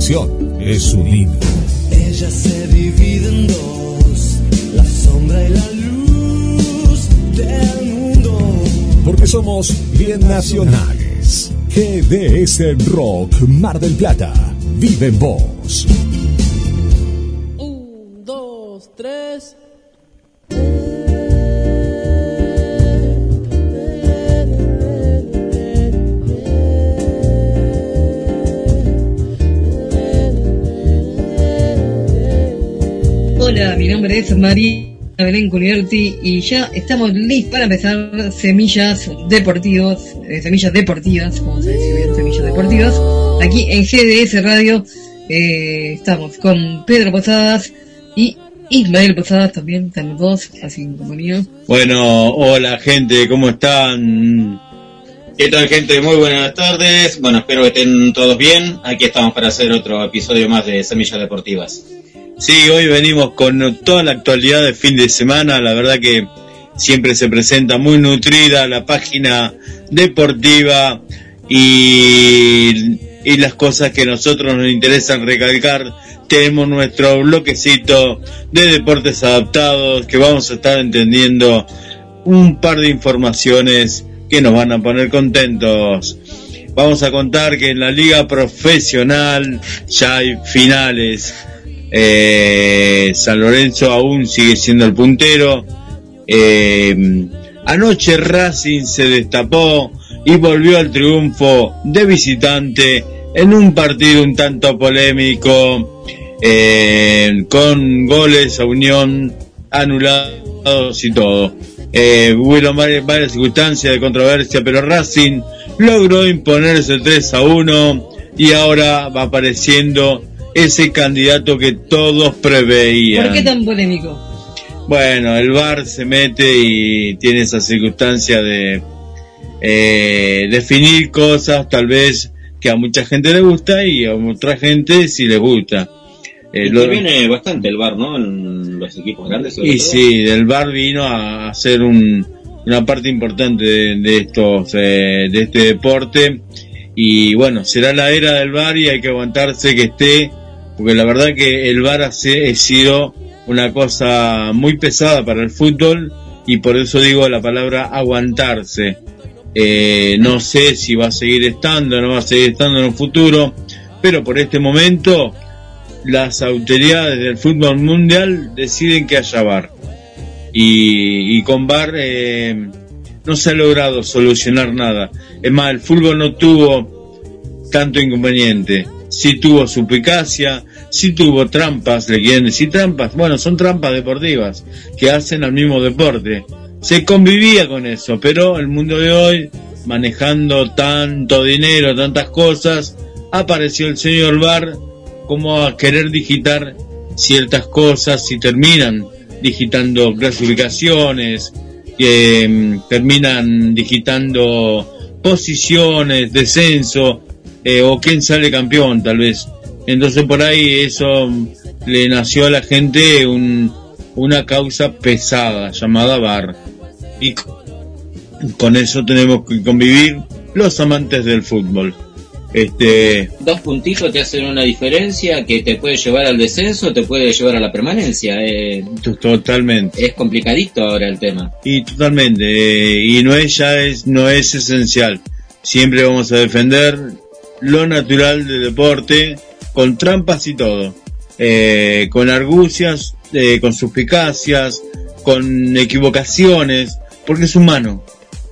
televisión es unida. Ella se divide en dos, la sombra y la luz del mundo. Porque somos bien nacionales. GDS Rock Mar del Plata. Vive en vos. 1, 2, 3. Hola, mi nombre es María Belén Cuniverti y ya estamos listos para empezar Semillas Deportivas, como se dice bien, Semillas Deportivas, aquí en GDS Radio. Estamos con Pedro Posadas y Ismael Posadas también, estamos dos, así en compañía. Bueno, hola gente, ¿cómo están? ¿Qué tal gente? Muy buenas tardes, bueno, espero que estén todos bien. Aquí estamos para hacer otro episodio más de Semillas Deportivas. Sí, hoy venimos con toda la actualidad de fin de semana. La verdad que siempre se presenta muy nutrida la página deportiva y las cosas que a nosotros nos interesan recalcar. Tenemos nuestro bloquecito de deportes adaptados que vamos a estar entendiendo un par de informaciones que nos van a poner contentos. Vamos a contar que en la liga profesional ya hay finales. San Lorenzo aún sigue siendo el puntero. Anoche Racing se destapó y volvió al triunfo de visitante en un partido un tanto polémico, con goles a Unión anulados y todo. Hubo varias circunstancias de controversia, pero Racing logró imponerse 3-1 y ahora va apareciendo ese candidato que todos preveían. ¿Por qué tan polémico? Bueno, el VAR se mete y tiene esa circunstancia de definir cosas tal vez que a mucha gente le gusta y a otra gente sí le gusta. Interviene bastante el VAR, ¿no? En los equipos grandes. Y todo. Sí, el VAR vino a ser una parte importante de este deporte. Y bueno, será la era del VAR y hay que aguantarse que esté, porque la verdad que el VAR ha sido una cosa muy pesada para el fútbol y por eso digo la palabra aguantarse. No sé si va a seguir estando, no va a seguir estando en un futuro, pero por este momento las autoridades del fútbol mundial deciden que haya VAR y con VAR no se ha logrado solucionar nada. Es más, el fútbol no tuvo tanto inconveniente, sí tuvo suspicacia, sí tuvo trampas. ¿Le quieren decir trampas? Bueno, son trampas deportivas que hacen al mismo deporte. Se convivía con eso, pero el mundo de hoy, manejando tanto dinero, tantas cosas, apareció el señor VAR como a querer digitar ciertas cosas y terminan digitando clasificaciones, terminan digitando posiciones, descenso, o quién sale campeón tal vez. Entonces por ahí eso le nació a la gente una causa pesada llamada VAR, y con eso tenemos que convivir los amantes del fútbol. 2 puntitos te hacen una diferencia que te puede llevar al descenso, te puede llevar a la permanencia. Totalmente. Es complicadito ahora el tema. Y totalmente, y no es esencial. Siempre vamos a defender lo natural del deporte, con trampas y todo, con argucias, con suspicacias, con equivocaciones, porque es humano.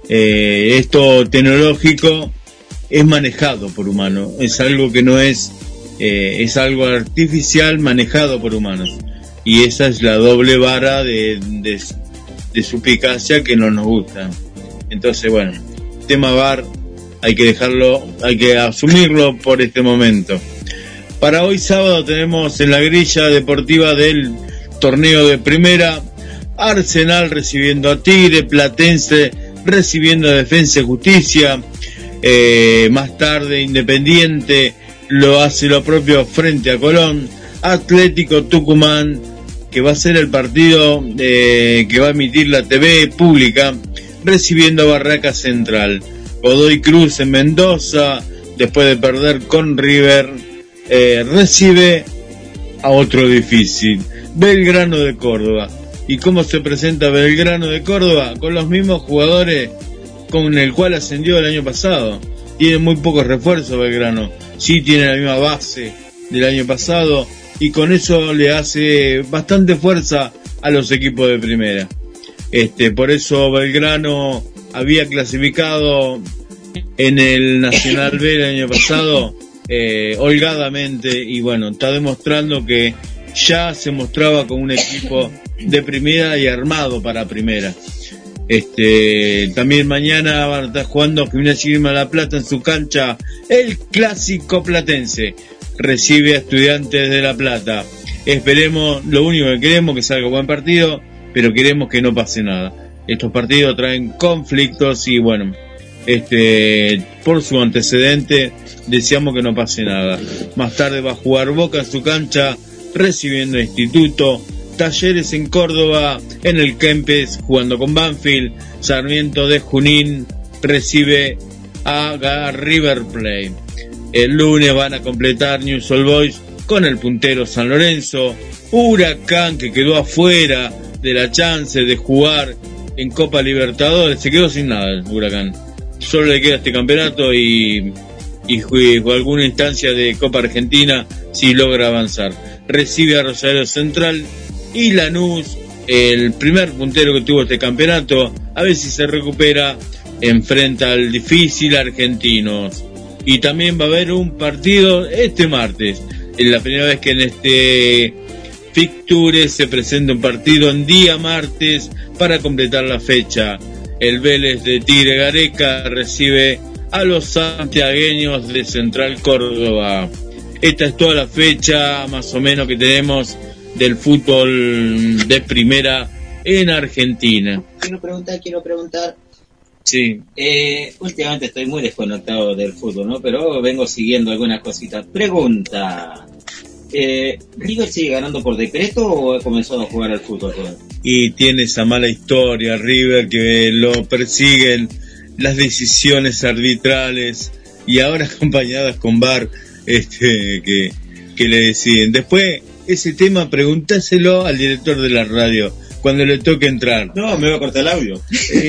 Esto tecnológico es manejado por humanos, es algo que no es algo artificial manejado por humanos, y esa es la doble vara de suspicacia que no nos gusta. Entonces bueno, tema VAR hay que asumirlo por este momento. Para hoy sábado tenemos en la grilla deportiva del torneo de primera, Arsenal recibiendo a Tigre, Platense recibiendo a Defensa y Justicia. Más tarde Independiente lo hace lo propio frente a Colón. Atlético Tucumán, que va a ser el partido que va a emitir la TV pública, recibiendo a Barraca Central. Godoy Cruz en Mendoza, después de perder con River, recibe a otro difícil, Belgrano de Córdoba. ¿Y cómo se presenta Belgrano de Córdoba? Con los mismos jugadores con el cual ascendió el año pasado. Tiene muy pocos refuerzos Belgrano, sí tiene la misma base del año pasado, y con eso le hace bastante fuerza a los equipos de primera. Por eso Belgrano había clasificado en el Nacional B el año pasado holgadamente, y bueno, está demostrando que ya se mostraba como un equipo de primera y armado para primera. También mañana van a estar jugando Gimnasia y Grima de La Plata en su cancha. El clásico platense recibe a Estudiantes de La Plata. Esperemos, lo único que queremos que salga buen partido, pero queremos que no pase nada. Estos partidos traen conflictos y bueno, por su antecedente deseamos que no pase nada. Más tarde va a jugar Boca en su cancha recibiendo a Instituto. Talleres en Córdoba, en el Kempes, jugando con Banfield. Sarmiento de Junín recibe a River Plate. El lunes van a completar Newell's Old Boys con el puntero San Lorenzo. Huracán, que quedó afuera de la chance de jugar en Copa Libertadores, se quedó sin nada el Huracán. Solo le queda este campeonato y alguna instancia de Copa Argentina si logra avanzar. Recibe a Rosario Central. Y Lanús, el primer puntero que tuvo este campeonato, a ver si se recupera, enfrenta al difícil Argentinos. Y también va a haber un partido este martes. Es la primera vez que en este fixture se presenta un partido en día martes para completar la fecha. El Vélez de Tigre Gareca recibe a los santiagueños de Central Córdoba. Esta es toda la fecha más o menos que tenemos del fútbol de primera en Argentina. Quiero preguntar. Sí. Últimamente estoy muy desconectado del fútbol, ¿no? Pero vengo siguiendo algunas cositas. Pregunta. ¿River sigue ganando por decreto o ha comenzado a jugar al fútbol? Y tiene esa mala historia River, que lo persiguen las decisiones arbitrales y ahora acompañadas con VAR que le deciden. Después ese tema preguntáselo al director de la radio cuando le toque entrar. No, me va a cortar el audio.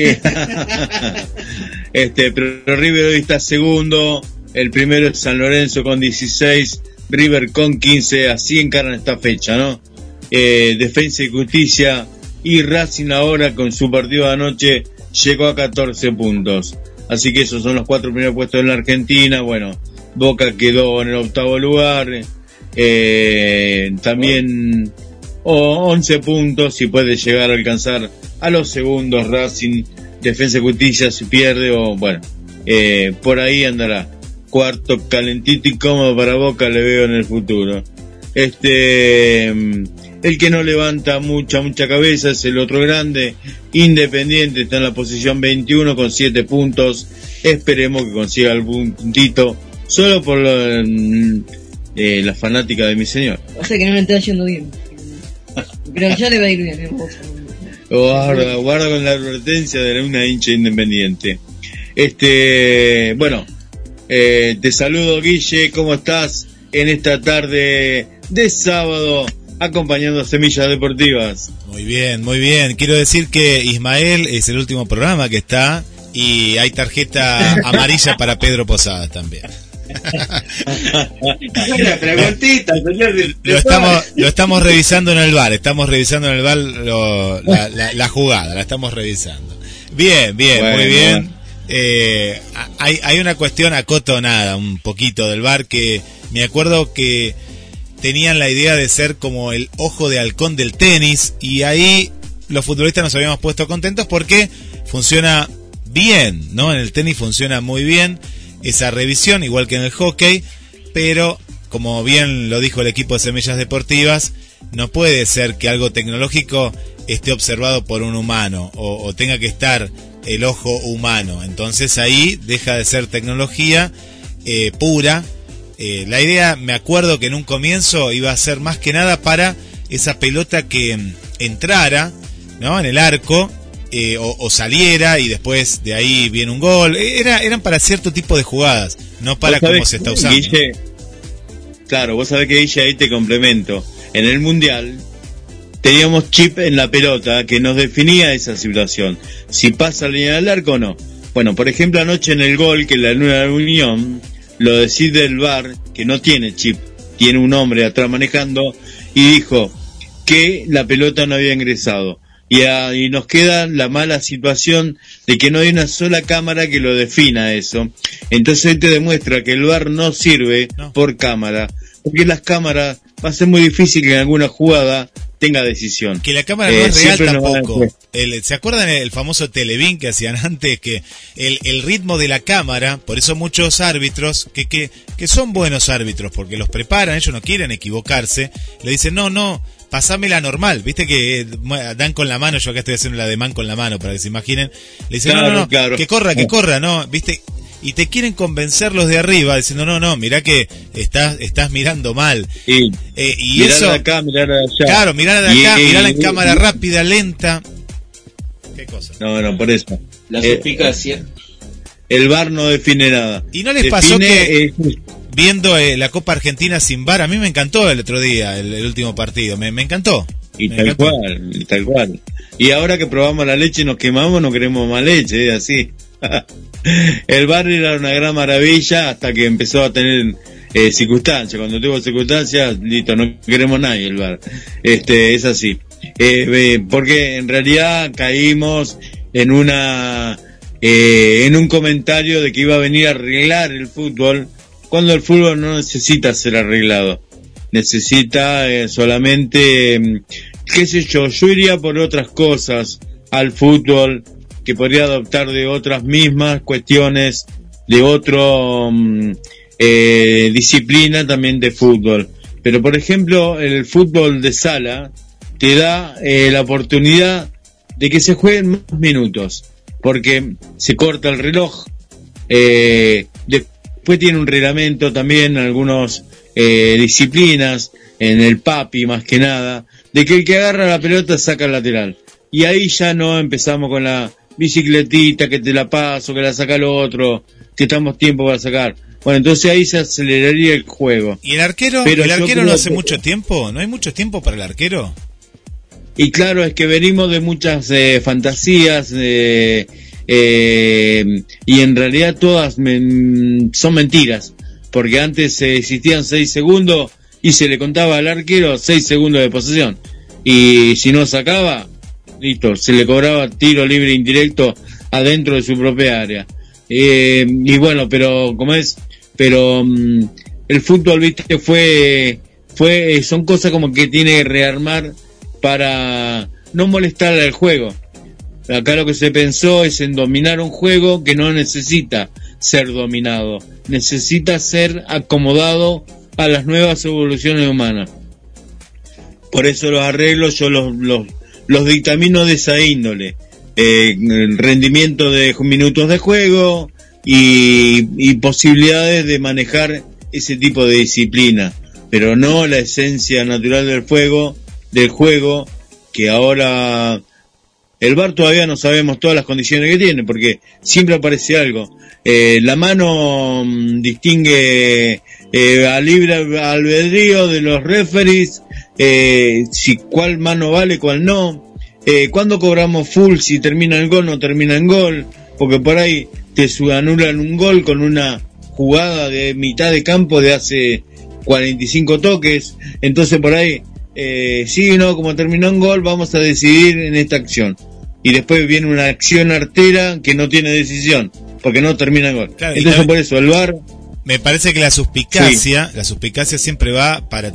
Pero River hoy está segundo, el primero es San Lorenzo con 16, River con 15, así encaran esta fecha, ¿no? Defensa y Justicia y Racing ahora con su partido de anoche llegó a 14 puntos. Así que esos son los 4 primeros puestos en la Argentina. Bueno, Boca quedó en el 8º lugar. También 11 puntos y puede llegar a alcanzar a los segundos. Racing, Defensa y Justicia si pierde o bueno, por ahí andará. Cuarto calentito y cómodo para Boca le veo en el futuro. El que no levanta mucha cabeza es el otro grande, Independiente, está en la posición 21 con 7 puntos. Esperemos que consiga algún puntito, solo por la fanática de mi señor. O sea que no me está yendo bien. Pero ya le va a ir bien. Guarda con la advertencia de una hincha Independiente. Bueno, te saludo, Guille, ¿cómo estás en esta tarde de sábado acompañando a Semillas Deportivas? Muy bien, muy bien. Quiero decir que Ismael es el último programa que está y hay tarjeta amarilla para Pedro Posadas también. Una preguntita, señor. Lo estamos revisando en el VAR, la jugada, la estamos revisando. Bien, bueno, muy bien. Hay una cuestión acotonada un poquito del VAR que me acuerdo que tenían la idea de ser como el ojo de halcón del tenis y ahí los futbolistas nos habíamos puesto contentos porque funciona bien, ¿no? En el tenis funciona muy bien esa revisión, igual que en el hockey, pero como bien lo dijo el equipo de Semillas Deportivas, no puede ser que algo tecnológico esté observado por un humano o tenga que estar el ojo humano. Entonces ahí deja de ser tecnología pura. La idea, me acuerdo que en un comienzo iba a ser más que nada para esa pelota que entrara, ¿no?, en el arco o saliera y después de ahí viene un gol. Eran para cierto tipo de jugadas, no para cómo se está usando. Guille, Claro, vos sabés que ahí te complemento. En el Mundial teníamos chip en la pelota que nos definía esa situación. Si pasa la línea del arco o no. Bueno, por ejemplo, anoche en el gol, que en la Unión, lo decide el VAR, que no tiene chip, tiene un hombre atrás manejando, y dijo que la pelota no había ingresado. Y nos queda la mala situación de que no hay una sola cámara que lo defina eso. Entonces te demuestra que el VAR no sirve por cámara, porque las cámaras va a ser muy difícil que en alguna jugada tenga decisión. Que la cámara no es real tampoco. ¿Se acuerdan el famoso Televín que hacían antes? Que el ritmo de la cámara, por eso muchos árbitros, que son buenos árbitros, porque los preparan, ellos no quieren equivocarse, le dicen, no, pasámela normal, viste que dan con la mano, yo acá estoy haciendo la de man con la mano para que se imaginen, le dicen, claro. que corra, no, viste, y te quieren convencer los de arriba diciendo no, mirá que estás mirando mal. Y mirar eso de acá, mirar de allá. Claro, mirar de acá, mirar en cámara rápida, lenta. ¿Qué cosa? No, por eso. La suspicacia. El VAR no define nada. ¿Y no les pasó que viendo la Copa Argentina sin VAR, a mí me encantó el otro día, el último partido, me encantó? Tal cual. Y ahora que probamos la leche y nos quemamos, no queremos más leche, así. El VAR era una gran maravilla hasta que empezó a tener circunstancias. Cuando tuvo circunstancias, listo, no queremos nadie el VAR. Es así. Porque en realidad caímos en un comentario de que iba a venir a arreglar el fútbol, cuando el fútbol no necesita ser arreglado. Necesita solamente, qué sé yo iría por otras cosas al fútbol, que podría adoptar de otras mismas cuestiones, de otro disciplina también de fútbol. Pero por ejemplo, el fútbol de sala te da la oportunidad de que se jueguen más minutos, porque se corta el reloj, después tiene un reglamento también, algunos disciplinas, en el PAPI más que nada, de que el que agarra la pelota saca el lateral. Y ahí ya no empezamos con la bicicletita, que te la paso, que la saca el otro, que estamos tiempo para sacar. Bueno, entonces ahí se aceleraría el juego. ¿Y el arquero? Pero ¿el arquero no hace mucho tiempo? ¿No hay mucho tiempo para el arquero? Y claro, es que venimos de muchas fantasías, y en realidad todas son mentiras, porque antes existían 6 segundos y se le contaba al arquero 6 segundos de posesión, y si no sacaba, listo, se le cobraba tiro libre indirecto adentro de su propia área. Y bueno, pero el fútbol, viste, son cosas como que tiene que rearmar para no molestar al juego. Acá lo que se pensó es en dominar un juego que no necesita ser dominado, necesita ser acomodado a las nuevas evoluciones humanas. Por eso los arreglos yo los dictamino de esa índole, el rendimiento de minutos de juego y posibilidades de manejar ese tipo de disciplina, pero no la esencia natural del juego, que ahora el VAR todavía no sabemos todas las condiciones que tiene, porque siempre aparece algo. La mano distingue a libre albedrío de los referees, si cuál mano vale, cuál no. Cuando cobramos full, si termina el gol, no termina en gol, porque por ahí te anulan un gol con una jugada de mitad de campo de hace 45 toques, entonces por ahí sí, no, como terminó en gol, vamos a decidir en esta acción. Y después viene una acción artera que no tiene decisión, porque no termina en gol. Claro, entonces por eso el VAR... Me parece que la suspicacia siempre va para,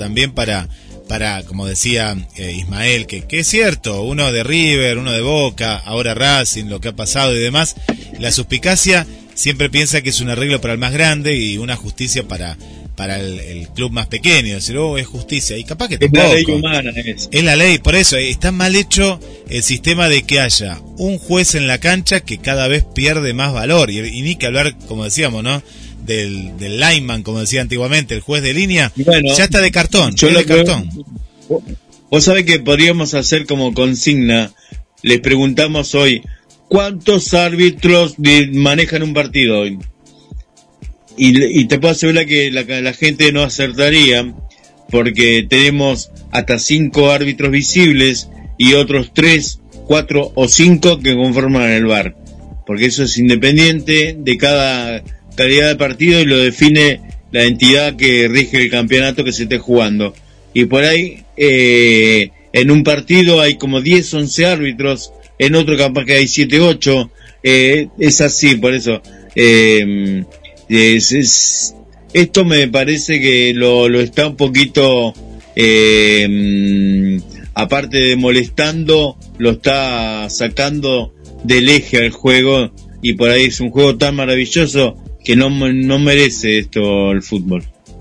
como decía Ismael, que es cierto, uno de River, uno de Boca, ahora Racing, lo que ha pasado y demás, la suspicacia siempre piensa que es un arreglo para el más grande y una justicia para el club más pequeño, decir, es justicia, y capaz que tampoco. Es la ley humana, es la ley, por eso está mal hecho el sistema de que haya un juez en la cancha que cada vez pierde más valor, y ni que hablar, como decíamos, ¿no?, del lineman, como decía antiguamente, el juez de línea, bueno, ya está de cartón, cartón. Vos sabés que podríamos hacer como consigna, les preguntamos hoy, ¿cuántos árbitros manejan un partido hoy? y te puedo asegurar que la gente no acertaría, porque tenemos hasta 5 árbitros visibles y otros 3, 4 o 5 que conforman el VAR, porque eso es independiente de cada calidad de partido y lo define la entidad que rige el campeonato que se esté jugando. Y por ahí, en un partido hay como 10, 11 árbitros, en otro capaz que hay 7, 8, es así, por eso. Esto me parece que lo está un poquito, aparte de molestando, lo está sacando del eje al juego, y por ahí es un juego tan maravilloso que no merece esto el fútbol.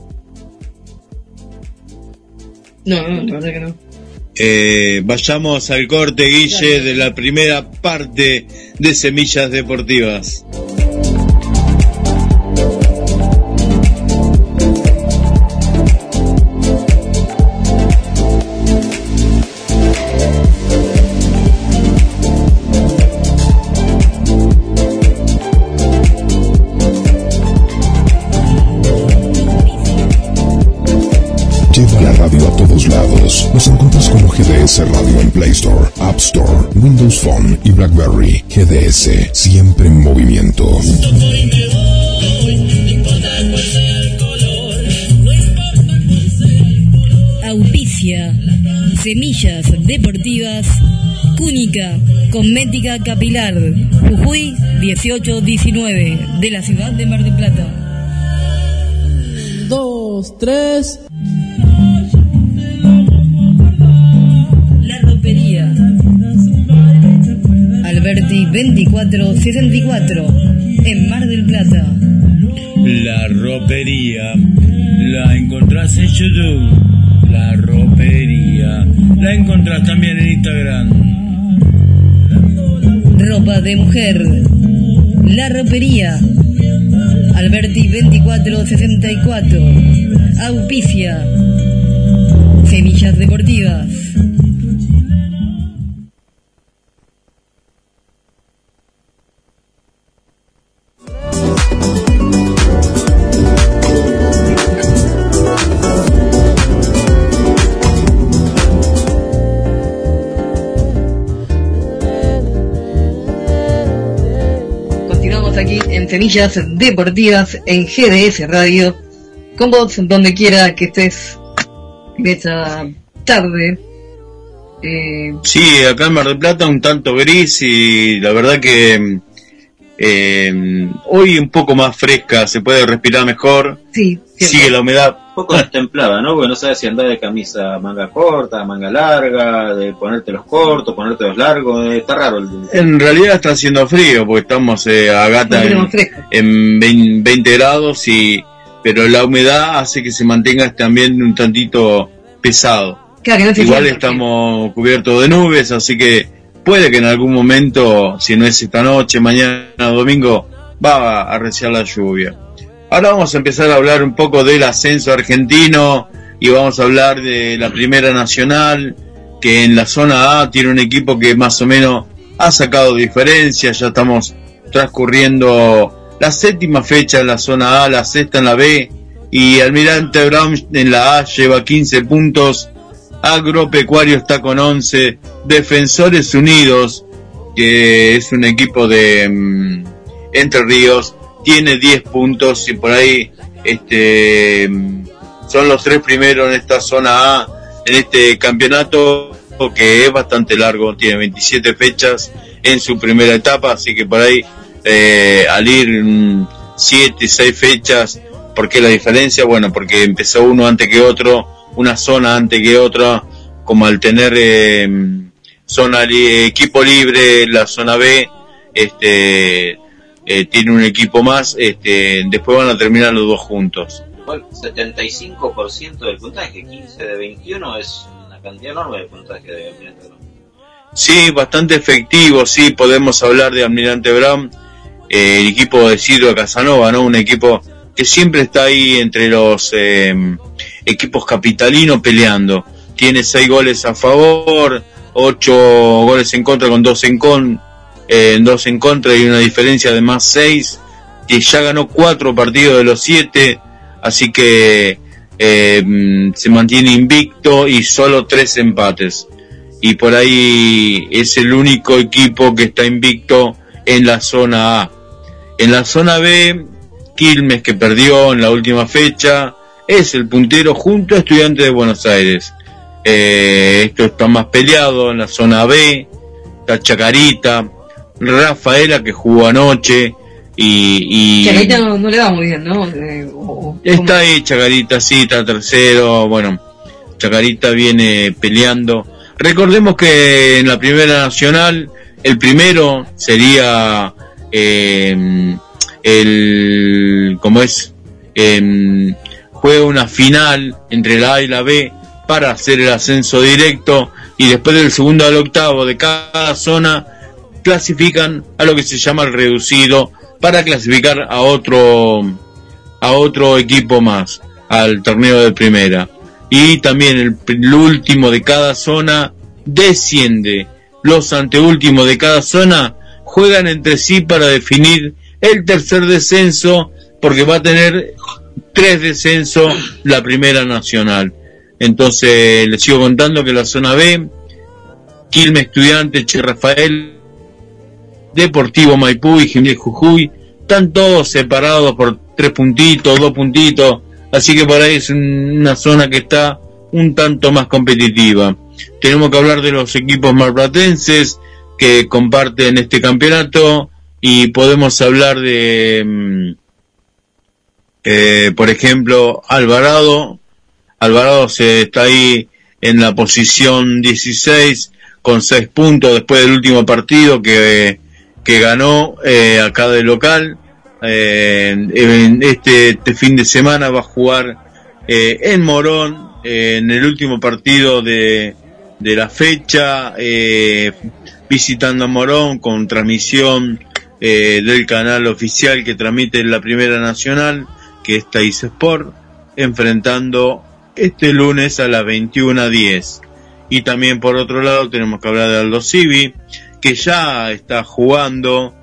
No, la verdad que no. Vayamos al corte, Guille, de la primera parte de Semillas Deportivas. Lleva la radio a todos lados. Nos encuentras como GDS Radio en Play Store, App Store, Windows Phone y BlackBerry. GDS, siempre en movimiento. Auspicia Semillas Deportivas Cúnica, Cosmética Capilar, Jujuy 1819, de la ciudad de Mar del Plata. 2, 3. La Ropería Alberti 2464, en Mar del Plata. La Ropería la encontrás en YouTube. La Ropería la encontrás también en Instagram. Ropa de mujer. La Ropería Alberti 2464. Auspicia Semillas Deportivas. Continuamos aquí en Semillas Deportivas en GDS Radio, con vos donde quiera que estés en esta tarde. Sí, acá en Mar del Plata un tanto gris, y la verdad que hoy un poco más fresca, se puede respirar mejor. Sí, sigue la humedad. Un poco destemplada, ¿no? Porque no sabes si andar de camisa manga corta, manga larga, de ponerte los cortos, ponerte los largos, está raro el día. En realidad está haciendo frío, porque estamos a gata en 20 grados, pero la humedad hace que se mantenga este ambiente un tantito pesado. Claro, no igual estamos cubiertos de nubes, así que puede que en algún momento, si no es esta noche, mañana o domingo, va a arreciar la lluvia. Ahora vamos a empezar a hablar un poco del ascenso argentino, y vamos a hablar de la Primera Nacional, que en la zona A tiene un equipo que más o menos ha sacado diferencias. Ya estamos transcurriendo la 7ª fecha en la zona A, la 6ª en la B, y Almirante Brown en la A lleva 15 puntos, Agropecuario está con 11, Defensores Unidos, que es un equipo de Entre Ríos, tiene 10 puntos, y por ahí son los 3 primeros en esta zona A, en este campeonato que es bastante largo, tiene 27 fechas en su primera etapa, así que por ahí al ir 7, 6 fechas, ¿por qué la diferencia? Bueno, porque empezó uno antes que otro, una zona antes que otra, como al tener equipo libre, la zona B tiene un equipo más, después van a terminar los dos juntos. Bueno, 75% del puntaje, 15 de 21 es una cantidad enorme de puntaje de Almirante Brown. Sí, bastante efectivo, sí, podemos hablar de Almirante Brown, el equipo de Ciro Casanova, ¿no? Un equipo que siempre está ahí entre los equipos capitalinos peleando. Tiene 6 goles a favor, 8 goles en contra, con 2 en contra y una diferencia de más 6. que ya ganó 4 partidos de los 7, así que se mantiene invicto y solo 3 empates. Y por ahí es el único equipo que está invicto en la zona A. En la zona B, Quilmes, que perdió en la última fecha, es el puntero junto a Estudiantes de Buenos Aires. Esto está más peleado. En la zona B está Chacarita, Rafaela, que jugó anoche, y Chacarita no le va muy bien, ¿no? Está ahí Chacarita, sí, está tercero. Bueno, Chacarita viene peleando. Recordemos que en la Primera Nacional el primero sería juega una final entre la A y la B para hacer el ascenso directo, y después del segundo al octavo de cada zona clasifican a lo que se llama el reducido, para clasificar a otro equipo más al torneo de primera. Y también el último de cada zona desciende. Los anteúltimos de cada zona juegan entre sí para definir el tercer descenso, porque va a tener 3 descensos la Primera Nacional. Entonces les sigo contando que la zona B, Quilmes, Estudiantes, Che Rafael, Deportivo Maipú y Jiménez Jujuy, están todos separados por 3 puntitos, 2 puntitos, así que por ahí es una zona que está un tanto más competitiva. Tenemos que hablar de los equipos marplatenses que comparten este campeonato, y podemos hablar de por ejemplo Alvarado está ahí en la posición 16 con 6 puntos después del último partido que ganó acá de local. Este fin de semana va a jugar en Morón, en el último partido de la fecha, visitando a Morón, con transmisión del canal oficial que transmite la Primera Nacional, que es Teis Sport, enfrentando este lunes a las 21:10. Y también por otro lado tenemos que hablar de Aldo Civi, que ya está jugando.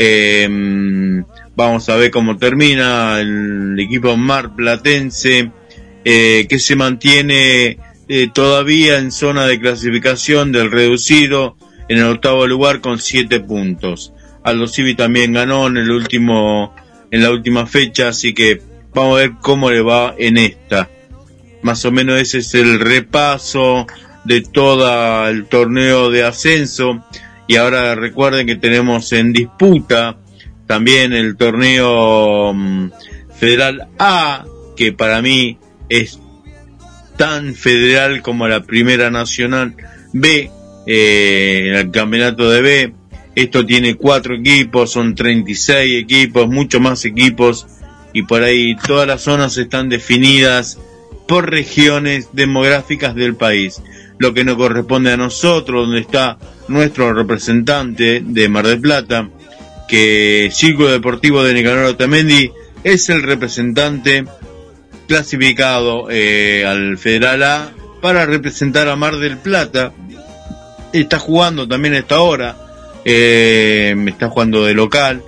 Vamos a ver cómo termina el equipo marplatense, que se mantiene todavía en zona de clasificación del reducido, en el 8º lugar con 7 puntos. Aldo Civi también ganó en la última fecha, así que vamos a ver cómo le va en esta. Más o menos ese es el repaso de todo el torneo de ascenso. Y ahora recuerden que tenemos en disputa también el torneo Federal A, que para mí es tan federal como la Primera Nacional B, el campeonato de B. Esto tiene 4 equipos, son 36 equipos, mucho más equipos, y por ahí todas las zonas están definidas por regiones demográficas del país. Lo que nos corresponde a nosotros, donde está nuestro representante de Mar del Plata, que Círculo Deportivo de Nicanor Otamendi es el representante clasificado al Federal A para representar a Mar del Plata. Está jugando también a esta hora, está jugando de local.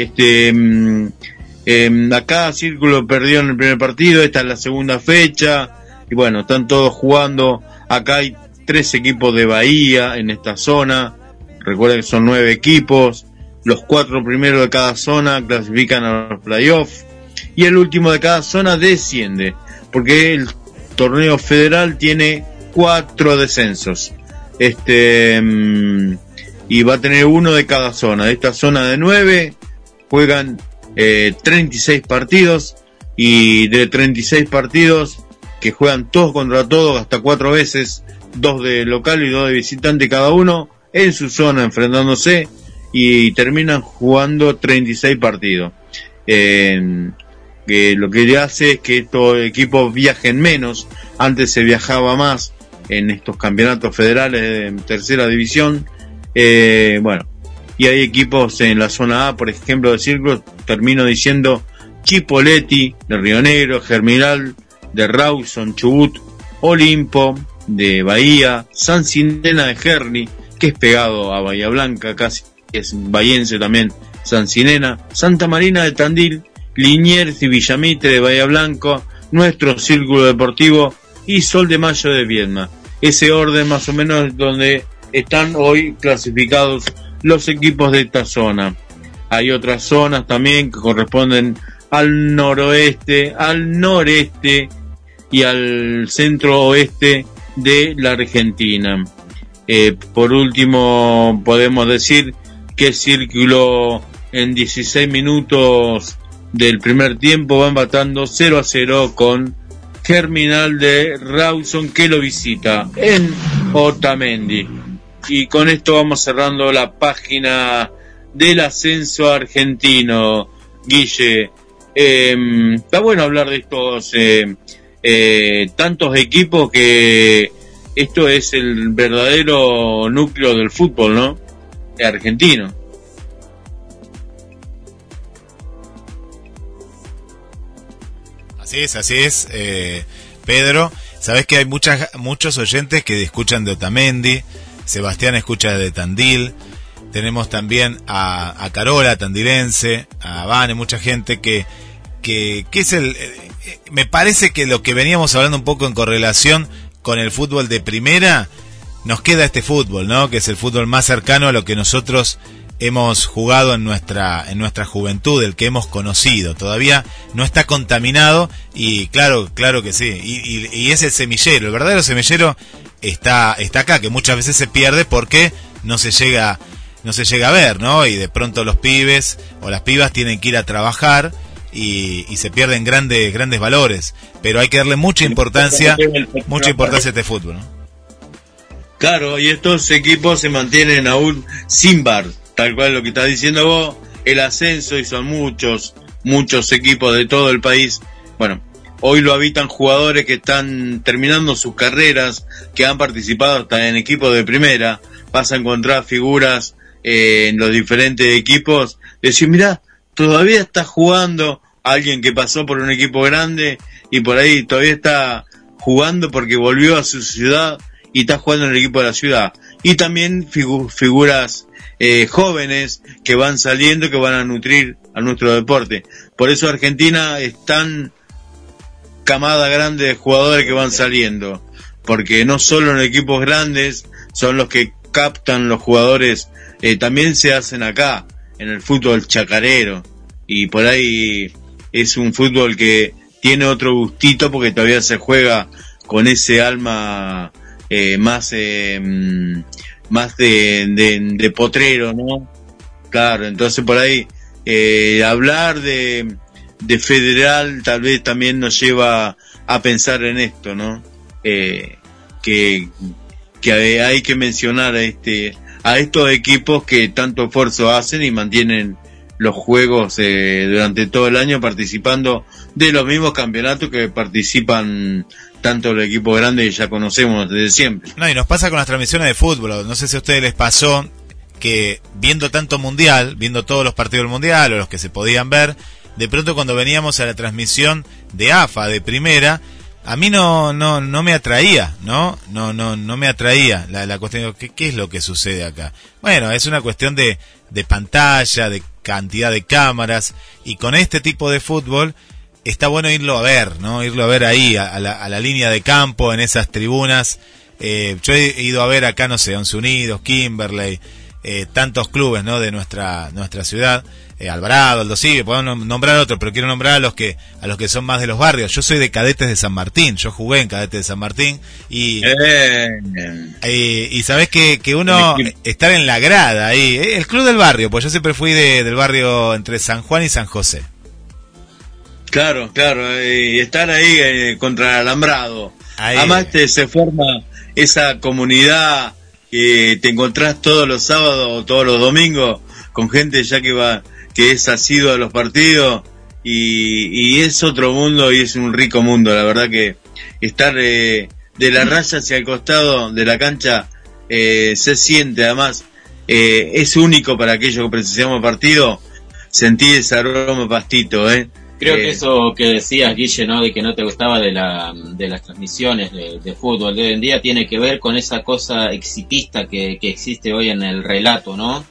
Acá Círculo perdió en el primer partido, esta es la segunda fecha, y bueno, están todos jugando. Acá hay 3 equipos de Bahía en esta zona. Recuerden que son 9 equipos. Los 4 primeros de cada zona clasifican a los playoffs, y el último de cada zona desciende, porque el torneo federal tiene 4 descensos. Y va a tener 1 de cada zona. De esta zona de 9 juegan 36 partidos, y de 36 partidos que juegan todos contra todos hasta 4 veces, 2 de local y 2 de visitante cada uno, en su zona enfrentándose, y terminan jugando 36 partidos. Que lo que hace es que estos equipos viajen menos. Antes se viajaba más en estos campeonatos federales de tercera división. Bueno, y hay equipos en la zona A, por ejemplo, de Círculo, termino diciendo Chipoleti de Río Negro, Germinal de Rawson, Chubut, Olimpo de Bahía, San Cinena de Herli, que es pegado a Bahía Blanca, casi es bahiense también, Sancinena, Santa Marina de Tandil, Liniers y Villamitre de Bahía Blanco, nuestro Círculo Deportivo y Sol de Mayo de Viedma. Ese orden más o menos donde están hoy clasificados los equipos de esta zona. Hay otras zonas también que corresponden al noroeste, al noreste y al centro oeste de la Argentina. Por último, podemos decir que Círculo en 16 minutos del primer tiempo va empatando 0-0 con Germinal de Rawson, que lo visita en Otamendi. Y con esto vamos cerrando la página del ascenso argentino, Guille. Está bueno hablar de estos tantos equipos, que esto es el verdadero núcleo del fútbol, ¿no? Argentino. Así es, Pedro. Sabés que hay muchos oyentes que escuchan de Otamendi, Sebastián escucha de Tandil, tenemos también a Carola, tandilense, a Vane, mucha gente que es me parece que lo que veníamos hablando un poco en correlación con el fútbol de primera, nos queda este fútbol, ¿no? Que es el fútbol más cercano a lo que nosotros hemos jugado en nuestra juventud, el que hemos conocido. Todavía no está contaminado y claro que sí. Y es el semillero, el verdadero semillero está acá, que muchas veces se pierde porque no se llega a ver, ¿no? Y de pronto los pibes o las pibas tienen que ir a trabajar y se pierden grandes valores. Pero hay que darle mucha importancia a este fútbol, ¿no? Claro, y estos equipos se mantienen aún sin VAR, tal cual lo que estás diciendo vos, el ascenso, y son muchos equipos de todo el país. Bueno, hoy lo habitan jugadores que están terminando sus carreras, que han participado hasta en equipos de primera. Vas a encontrar figuras en los diferentes equipos, decir, mirá, todavía está jugando alguien que pasó por un equipo grande y por ahí todavía está jugando porque volvió a su ciudad y está jugando en el equipo de la ciudad. Y también figuras jóvenes que van saliendo, que van a nutrir a nuestro deporte. Por eso Argentina es tan camada grande de jugadores que van saliendo, porque no solo en equipos grandes son los que captan los jugadores, también se hacen acá en el fútbol chacarero, y por ahí es un fútbol que tiene otro gustito porque todavía se juega con ese alma más de potrero, ¿no? Claro, entonces por ahí hablar de federal tal vez también nos lleva a pensar en esto, ¿no? Que hay que mencionar a estos equipos que tanto esfuerzo hacen y mantienen los juegos durante todo el año, participando de los mismos campeonatos que participan tanto los equipos grandes que ya conocemos desde siempre. No, y nos pasa con las transmisiones de fútbol. No sé si a ustedes les pasó que viendo tanto mundial, viendo todos los partidos del mundial o los que se podían ver, de pronto cuando veníamos a la transmisión de AFA, de primera, a mí no me atraía, no me atraía la cuestión. ¿Qué es lo que sucede acá? Bueno, es una cuestión de pantalla, de cantidad de cámaras, y con este tipo de fútbol está bueno irlo a ver, ¿no? Irlo a ver ahí, a la línea de campo, en esas tribunas. Yo he ido a ver acá, no sé, Once Unidos, Kimberley, tantos clubes, ¿no? De nuestra ciudad, Alvarado, Aldo Civi, podemos nombrar otros, pero quiero nombrar a los que son más de los barrios. Yo soy de Cadetes de San Martín, yo jugué en Cadetes de San Martín y sabés que uno estar en la grada ahí, el club del barrio, pues yo siempre fui del barrio entre San Juan y San José. Claro, y estar ahí contra el alambrado. Ahí. Además se forma esa comunidad que te encontrás todos los sábados o todos los domingos con gente ya que es asidua a los partidos, y es otro mundo y es un rico mundo. La verdad que estar de la raya hacia el costado de la cancha se siente, además es único para aquellos que presenciamos partido, sentir ese aroma pastito, Creo que eso que decías, Guille, ¿no? De que no te gustaba de las transmisiones de fútbol de hoy en día, tiene que ver con esa cosa exitista que existe hoy en el relato, ¿no?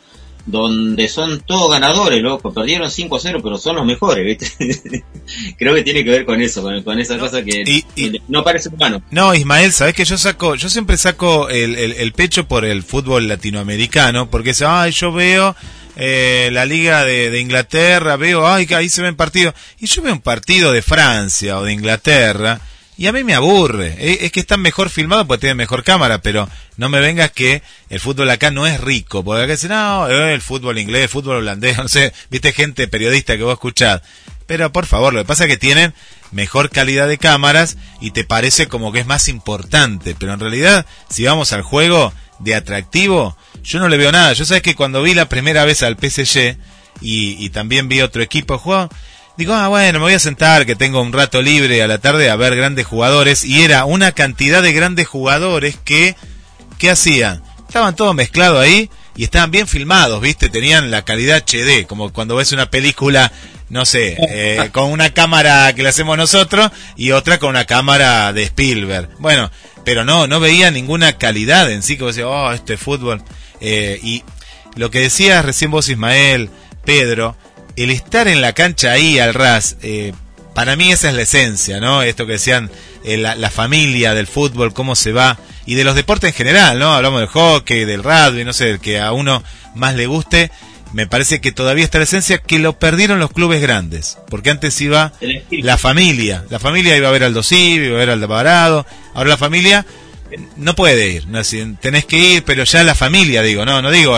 donde son todos ganadores, loco. Perdieron 5-0, pero son los mejores, ¿viste? Creo que tiene que ver con eso, con esa cosa que no parece humano. No, Ismael, sabés que yo siempre saco el pecho por el fútbol latinoamericano, porque yo veo la Liga de Inglaterra, veo, que ahí se ven partidos, y yo veo un partido de Francia o de Inglaterra, y a mí me aburre. Es que están mejor filmados porque tienen mejor cámara, pero no me vengas que el fútbol acá no es rico, porque acá dicen, el fútbol inglés, el fútbol holandés, no sé, viste gente periodista que vos escuchás. Pero por favor, lo que pasa es que tienen mejor calidad de cámaras y te parece como que es más importante, pero en realidad, si vamos al juego de atractivo, yo no le veo nada. Yo sabes que cuando vi la primera vez al PSG y también vi otro equipo jugar, digo, bueno, me voy a sentar, que tengo un rato libre a la tarde a ver grandes jugadores, y era una cantidad de grandes jugadores que, ¿qué hacían? Estaban todos mezclados ahí y estaban bien filmados, ¿viste? Tenían la calidad HD, como cuando ves una película, no sé, con una cámara que la hacemos nosotros y otra con una cámara de Spielberg. Bueno, pero no veía ninguna calidad en sí, que vos decías, este fútbol. Y lo que decías recién vos, Ismael, Pedro, el estar en la cancha ahí al ras, para mí esa es la esencia, ¿no? Esto que decían, la familia del fútbol, cómo se va, y de los deportes en general, ¿no? Hablamos del hockey, del rugby, no sé, el que a uno más le guste. Me parece que todavía está la esencia, que lo perdieron los clubes grandes, porque antes iba la familia iba a ver al Dosivi, iba a ver al Alvarado, ahora la familia no puede ir, no, tenés que ir, pero ya la familia, digo, no digo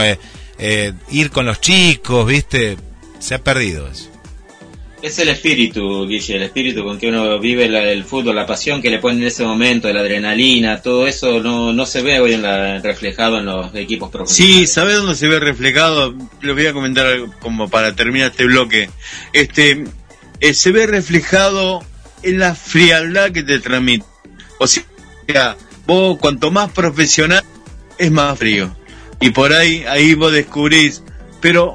ir con los chicos, ¿viste? Se ha perdido eso. Es el espíritu, Guille, el espíritu con que uno vive el fútbol, la pasión que le ponen en ese momento, la adrenalina, todo eso no se ve hoy reflejado en los equipos profesionales. Sí, ¿sabés dónde se ve reflejado? Les voy a comentar algo como para terminar este bloque. Se ve reflejado en la frialdad que te transmite. O sea, vos cuanto más profesional es más frío. Y por ahí vos descubrís, pero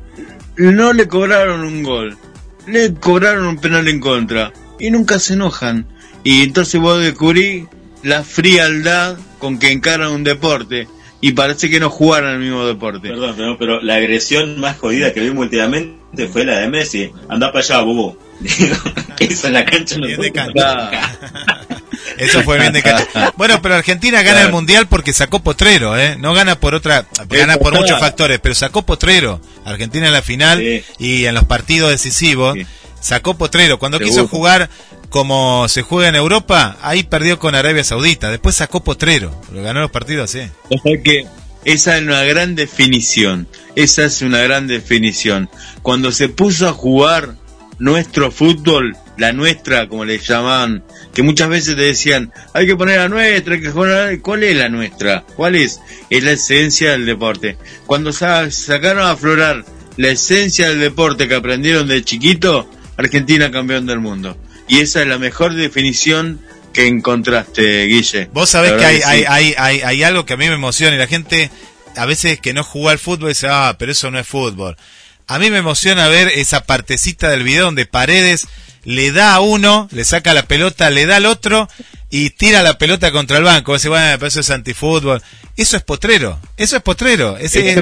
no le cobraron un gol, le cobraron un penal en contra y nunca se enojan, y entonces vos descubrís la frialdad con que encaran un deporte y parece que no jugaran el mismo deporte. Perdón, pero la agresión más jodida que vimos últimamente fue la de Messi. Andá para allá, bobo. Eso en la cancha no de cancha. Eso fue bien de cancha. Bueno, pero Argentina gana el Mundial porque sacó Potrero, no gana por gana por muchos factores, pero sacó Potrero. Argentina en la final, sí, y en los partidos decisivos, sí, sacó Potrero. Cuando quiso jugar como se juega en Europa, ahí perdió con Arabia Saudita. Después sacó Potrero, lo ganó los partidos así. O sea que esa es una gran definición. Esa es una gran definición. Cuando se puso a jugar nuestro fútbol, la nuestra, como le llamaban, que muchas veces te decían, hay que poner la nuestra, hay que jugar. ¿Cuál es la nuestra? ¿Cuál es? Es la esencia del deporte. Cuando sacaron a aflorar la esencia del deporte que aprendieron de chiquito, Argentina campeón del mundo. Y esa es la mejor definición que encontraste, Guille. Vos sabés que hay algo que a mí me emociona, y la gente a veces que no juega al fútbol dice, pero eso no es fútbol. A mí me emociona ver esa partecita del video donde Paredes le da a uno, le saca la pelota, le da al otro y tira la pelota contra el banco. Dice, bueno, pero eso es antifútbol. Eso es potrero. Eso es potrero, ¿no? Eso es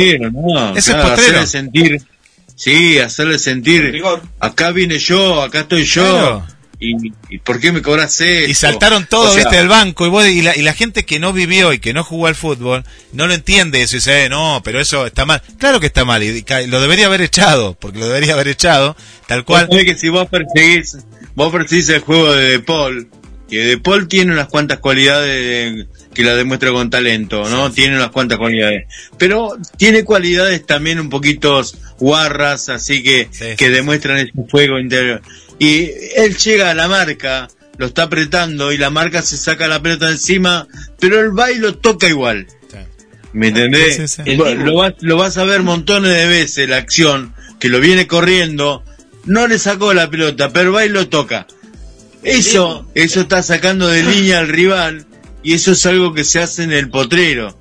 potrero. Hacerle sentir, sí, hacerle sentir, acá vine yo, acá estoy yo. Claro. ¿Y por qué me cobras esto? Y saltaron todos, ¿viste? Del banco, y la gente que no vivió y que no jugó al fútbol no lo entiende eso, y dice, no, pero eso está mal. Claro que está mal, y lo debería haber echado, porque lo debería haber echado, tal cual. Que si vos perseguís el juego de De Paul, que De Paul tiene unas cuantas cualidades que la demuestra con talento, ¿no? Sí. Tiene unas cuantas cualidades, pero tiene cualidades también un poquito guarras, así que demuestran ese juego interior. Y él llega a la marca, lo está apretando y la marca se saca la pelota encima, pero él va y lo toca igual. Sí. ¿Me entendés? Sí. Lo vas a ver montones de veces, la acción, que lo viene corriendo, no le sacó la pelota, pero va y lo toca. Eso está sacando de línea al rival, y eso es algo que se hace en el potrero.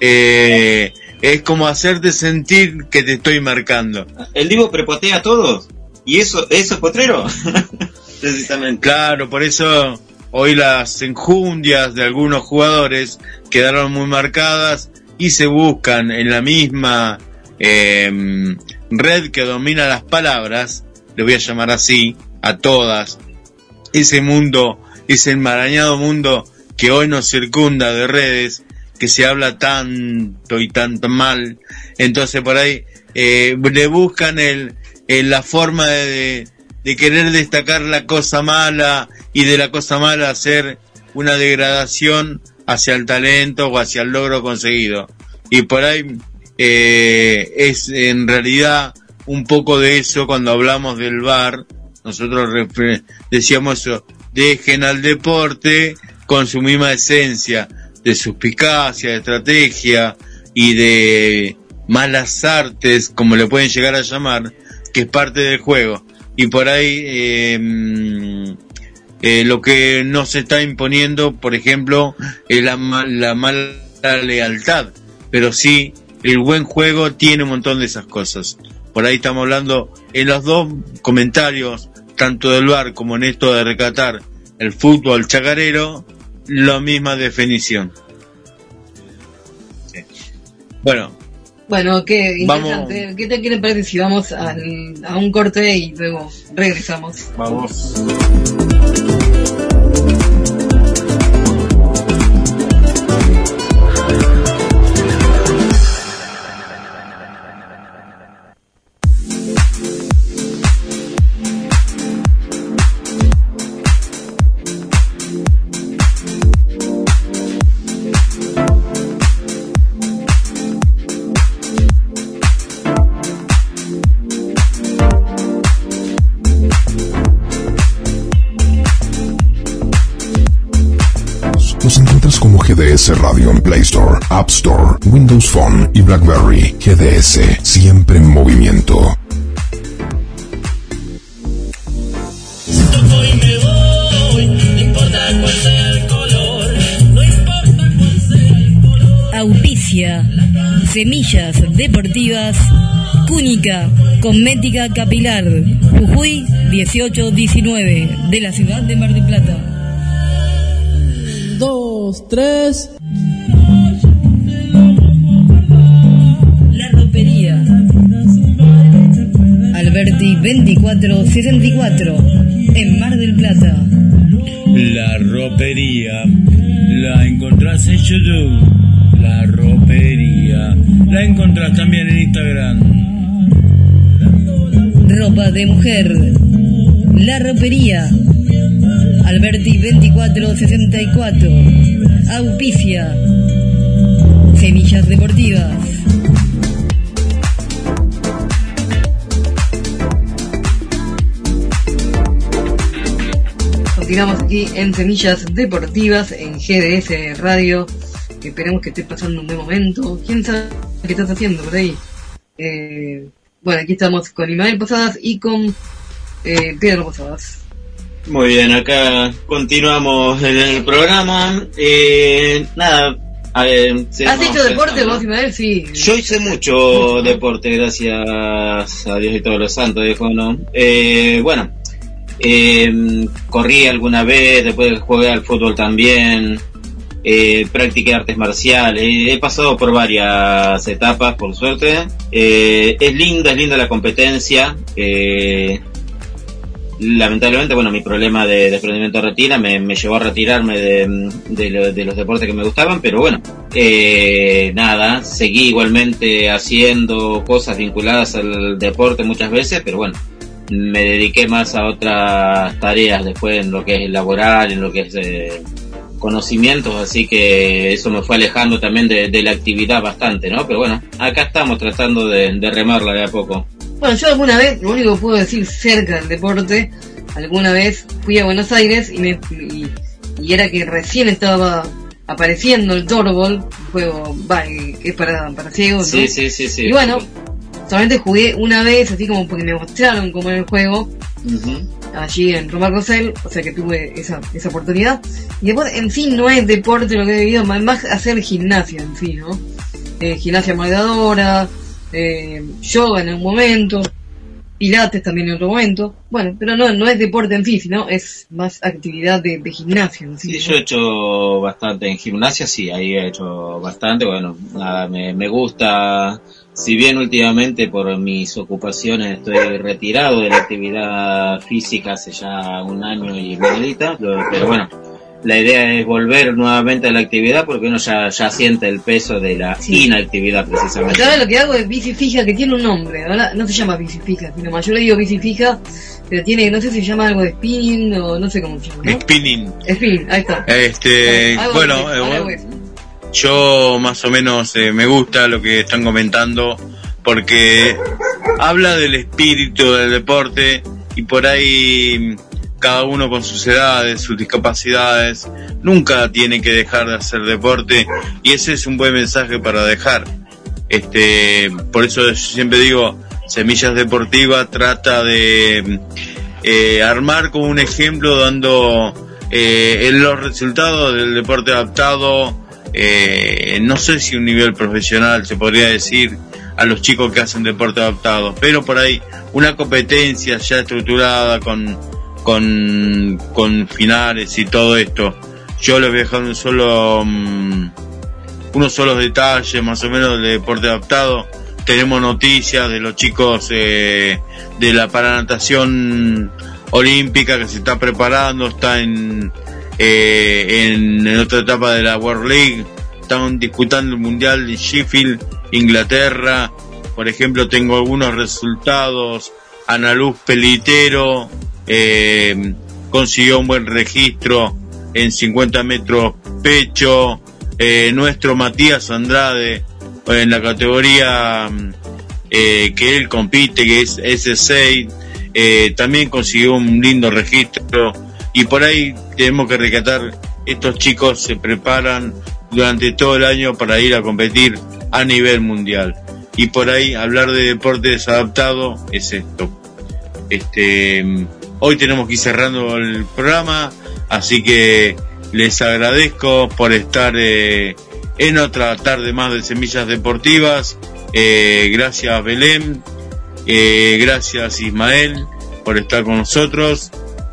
Es como hacerte sentir que te estoy marcando. El Divo prepotea a todos. ¿Y eso es potrero? Precisamente. Claro, por eso hoy las enjundias de algunos jugadores quedaron muy marcadas y se buscan en la misma red que domina las palabras, le voy a llamar así, a todas, ese mundo, ese enmarañado mundo que hoy nos circunda de redes, que se habla tanto y tanto mal, entonces por ahí le buscan la forma de querer destacar la cosa mala y de la cosa mala hacer una degradación hacia el talento o hacia el logro conseguido. Y por ahí es en realidad un poco de eso cuando hablamos del VAR. Nosotros decíamos eso, dejen al deporte con su misma esencia de suspicacia, de estrategia y de malas artes, como le pueden llegar a llamar, que es parte del juego. Y por ahí lo que no se está imponiendo, por ejemplo, es la mala lealtad, pero sí el buen juego tiene un montón de esas cosas. Por ahí estamos hablando en los dos comentarios, tanto del VAR como en esto de recatar el fútbol chacarero, la misma definición. Sí. Bueno, qué interesante. ¿Qué te parece si vamos a un corte y luego regresamos? Vamos. Nos encuentras como GDS Radio en Play Store, App Store, Windows Phone y BlackBerry. GDS, siempre en movimiento. Hoy me voy, no importa cuál sea el color, no importa cuál sea el color. Auspicia Semillas Deportivas Cúnica Cosmética Capilar Jujuy 1819 de la ciudad de Mar del Plata. 2, 3. La Ropería Alberti 2464 en Mar del Plata. La Ropería la encontrás en YouTube. La Ropería la encontrás también en Instagram. Ropa de mujer La Ropería Alberti 2464 auspicia Semillas Deportivas. Continuamos aquí en Semillas Deportivas en GDS Radio. Esperemos que estés pasando un buen momento. ¿Quién sabe qué estás haciendo por ahí? Bueno, aquí estamos con Imael Posadas y con Pedro Posadas. Muy bien, acá continuamos en el programa. Nada, a ver... ¿Has hecho deporte vos, Imael? Sí. Yo hice mucho deporte, gracias a Dios y todos los santos, dijo, ¿no? Bueno, corrí alguna vez, después jugué al fútbol también, practiqué artes marciales, he pasado por varias etapas, por suerte. Es linda la competencia. Lamentablemente, bueno, mi problema de desprendimiento de retina me llevó a retirarme de los deportes que me gustaban, pero bueno, nada, seguí igualmente haciendo cosas vinculadas al deporte muchas veces, pero bueno, me dediqué más a otras tareas después en lo que es laboral, en lo que es conocimientos, así que eso me fue alejando también de la actividad bastante, ¿no? Pero bueno, acá estamos tratando de remarla de a poco. Bueno, yo alguna vez, lo único que puedo decir cerca del deporte, alguna vez fui a Buenos Aires y era que recién estaba apareciendo el Torbol, un juego que es para ciegos, ¿no? Sí. Y bueno, solamente jugué una vez, así como porque me mostraron cómo era el juego, allí en Romar Rosell, o sea que tuve esa oportunidad. Y después, en sí, no es deporte lo que he vivido, más hacer gimnasia en sí, ¿no? Gimnasia moderadora, yoga en un momento, pilates también en otro momento. Bueno, pero no es deporte en sí, sino es más actividad de gimnasio en sí. Sí, yo he hecho bastante en gimnasia, sí, ahí he hecho bastante. Bueno, nada, me gusta si bien últimamente por mis ocupaciones estoy retirado de la actividad física hace ya 1 año y medio, pero bueno, la idea es volver nuevamente a la actividad porque uno ya siente el peso de la inactividad precisamente. Ahora lo que hago es bici fija, que tiene un nombre, ahora no se llama bici fija, sino yo le digo bici fija, pero tiene, no sé si se llama algo de spinning o no sé cómo se llama, ¿no? Spinning, ahí está. Yo más o menos me gusta lo que están comentando porque habla del espíritu del deporte y por ahí cada uno con sus edades, sus discapacidades, nunca tiene que dejar de hacer deporte y ese es un buen mensaje para dejar. Por eso yo siempre digo, Semillas Deportivas trata de armar como un ejemplo dando los resultados del deporte adaptado. No sé si un nivel profesional se podría decir a los chicos que hacen deporte adaptado, pero por ahí una competencia ya estructurada con finales y todo esto. Yo les voy a dejar unos solos detalles más o menos del deporte adaptado. Tenemos noticias de los chicos de la paranatación olímpica que se está preparando, está en otra etapa de la World League, están disputando el Mundial de Sheffield, Inglaterra. Por ejemplo, tengo algunos resultados. Ana Luz Pelitero consiguió un buen registro en 50 metros pecho. Nuestro Matías Andrade en la categoría que él compite, que es S6, también consiguió un lindo registro. Y por ahí tenemos que rescatar, estos chicos se preparan durante todo el año para ir a competir a nivel mundial. Y por ahí hablar de deportes adaptados es esto. Hoy tenemos que ir cerrando el programa, así que les agradezco por estar en otra tarde más de Semillas Deportivas. Gracias Belén, gracias Ismael por estar con nosotros.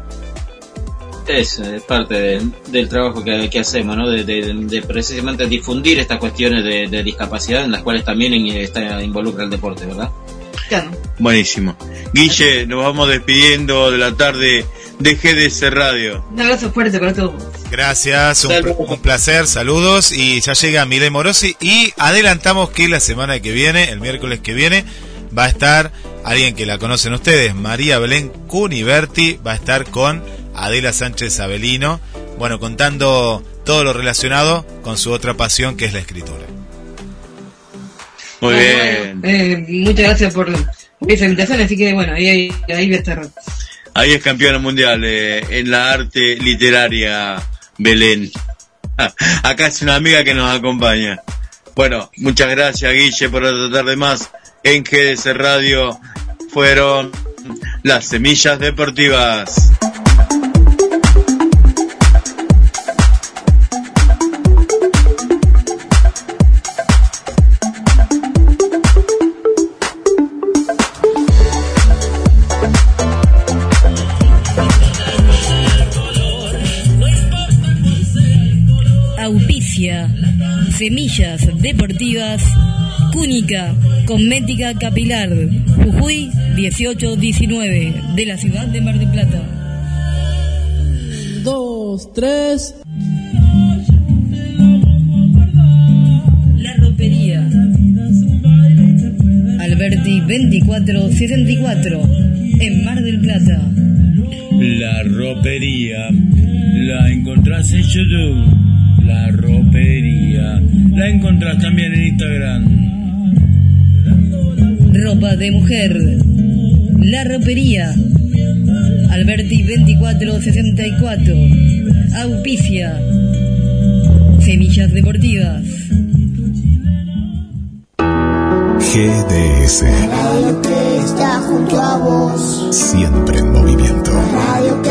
Es parte del trabajo que hacemos, ¿no? De precisamente difundir estas cuestiones de discapacidad en las cuales también involucra el deporte, ¿verdad? Claro. Buenísimo. Guille, nos vamos despidiendo de la tarde de GDS Radio. Un abrazo fuerte para todos. Gracias, un placer, saludos. Y ya llega Mide Morosi y adelantamos que la semana que viene, el miércoles que viene, va a estar alguien que la conocen ustedes, María Belén Cuniverti, va a estar con Adela Sánchez Avelino, bueno, contando todo lo relacionado con su otra pasión, que es la escritura. Muy bien. Muchas gracias por esa invitación, así que bueno, ahí voy a estar. Ahí es campeona mundial en la arte literaria, Belén. Acá es una amiga que nos acompaña. Bueno, muchas gracias Guille por otra tarde más en GDS Radio. Fueron las Semillas Deportivas. Auspicia Semillas Deportivas Cúnica Cosmética Capilar Jujuy 1819 de la ciudad de Mar del Plata. 2, 3. La Ropería Alberti 2464 en Mar del Plata. La Ropería la encontrás en YouTube. La Ropería la encontrás también en Instagram. Ropa de mujer. La Ropería Alberti 2464 auspicia Semillas Deportivas. GDS. Radio que está junto a vos. Siempre en movimiento. Radio que